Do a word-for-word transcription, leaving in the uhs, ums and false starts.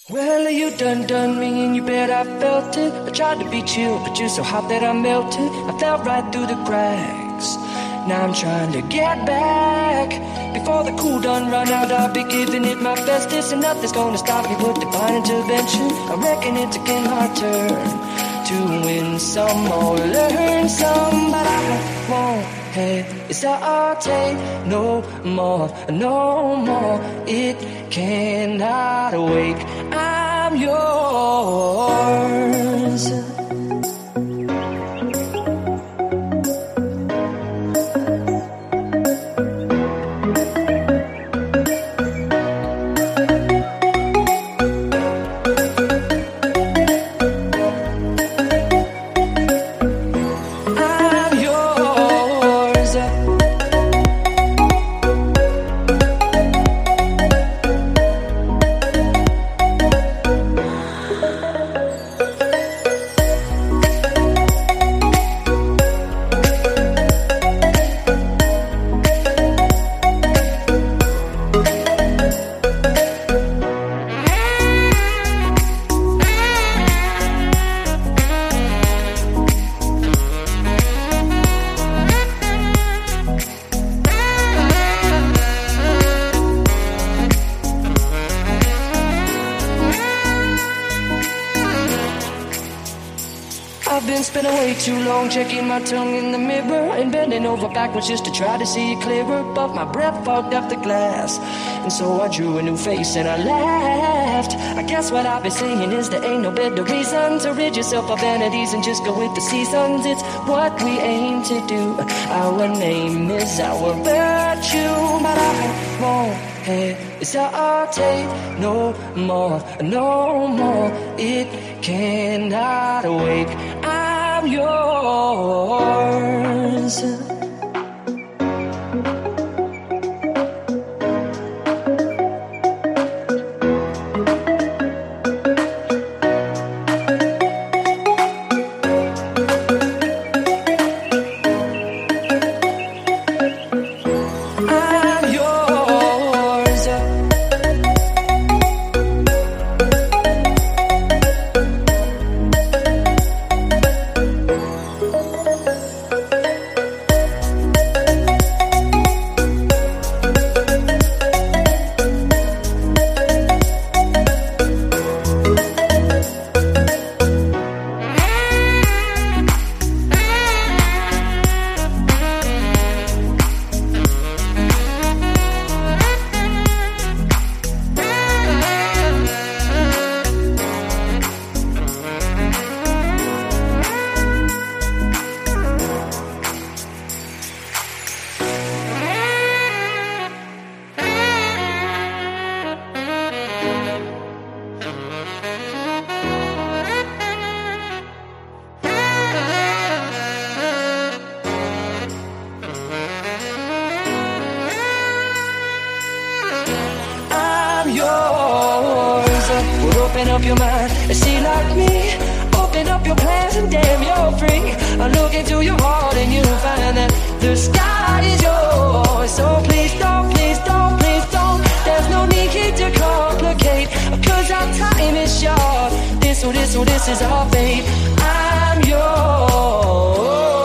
Well, you done done me and you bet I felt it. I tried to be chill, but you're so hot that I melted. I fell right through the cracks. Now I'm trying to get back. Before the cool done run out, I'll be giving it my bestest. And nothing's gonna stop me but divine intervention. I reckon it's again my turn to win some or learn some. But I won't hesitate no more, no more. It cannot wait. I'm yours. I've been spending way too long checking my tongue in the mirror and bending over backwards just to try to see it clearer. But my breath fogged up the glass, and so I drew a new face and I laughed. I guess what I've been saying is there ain't no better reason to rid yourself of vanities and just go with the seasons. It's what we aim to do. Our name is our virtue, but I won't hesitate no more, no more. It cannot wait. I'm yours. Open up your mind and see like me. Open up your plans and damn, you're free. I look into your heart and you'll find that the sky is yours. So please don't, please don't, please don't. There's no need to complicate, cause our time is short. This, oh, this, oh, this is our fate. I'm yours.